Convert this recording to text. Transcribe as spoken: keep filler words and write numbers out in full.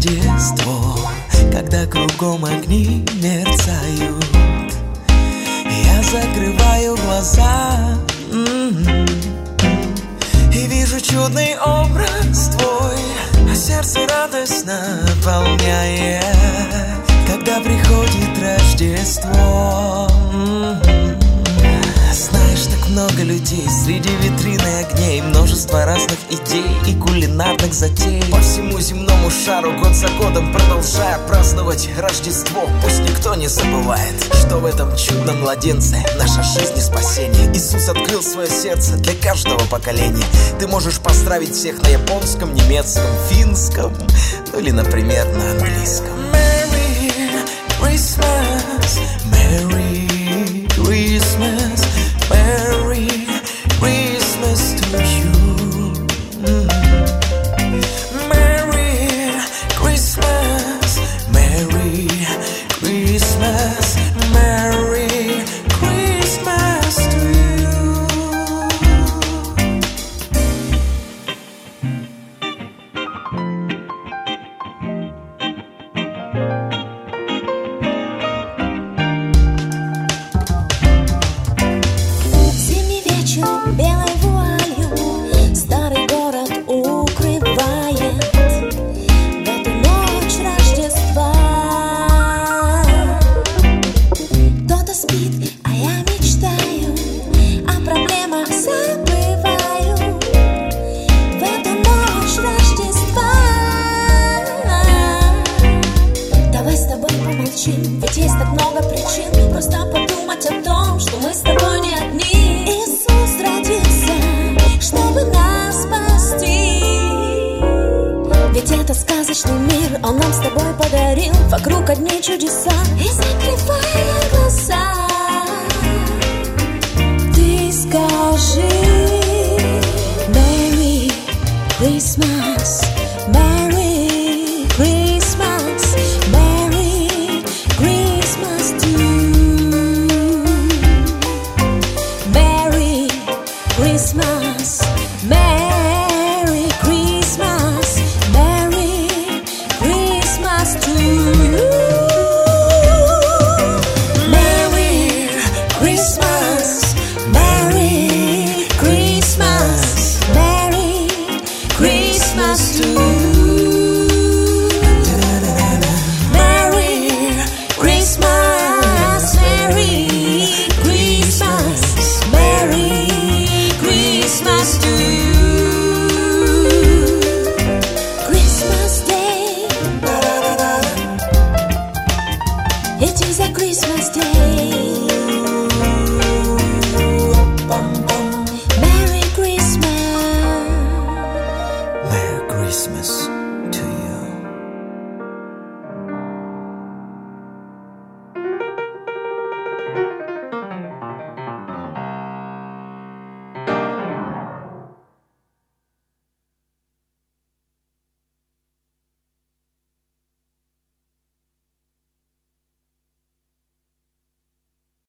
Рождество, когда кругом огни мерцают. Я закрываю глаза и вижу чудный образ твой, а сердце радостно наполняет, когда приходит Рождество. Знаешь, так много людей среди витрины огней, множество разных идей и кулинарных затей. По всему земному шару год за годом продолжая праздновать Рождество. Пусть никто не забывает, что в этом чудном младенце наша жизнь и спасение. Иисус открыл свое сердце для каждого поколения. Ты можешь поздравить всех на японском, немецком, финском, ну или, например, на английском. Merry Christmas, Merry Christmas, Merry Christmas to you. Merry Christmas, Merry Christmas, Merry Christmas to you. Белой вуалью старый город укрывает в эту ночь Рождества. Кто-то спит, а я мечтаю, о проблемах забываю в эту ночь Рождества. Давай с тобой помолчим, ведь есть так много причин просто подумать о том, что мы с тобой не одни. Иисус родился, чтобы нас спасти. Ведь это сказочный мир Он нам с тобой подарил. Вокруг одни чудеса, и закрывая глаза, ты скажи Merry Christmas, Merry Christmas, Merry Christmas to you. Merry Christmas, Merry Christmas, Merry Christmas to you. Merry Christmas, Merry Christmas, Merry Christmas to you. Merry Christmas, Merry Christmas, Merry Christmas to you. Christmas Day, it is a Christmas Day.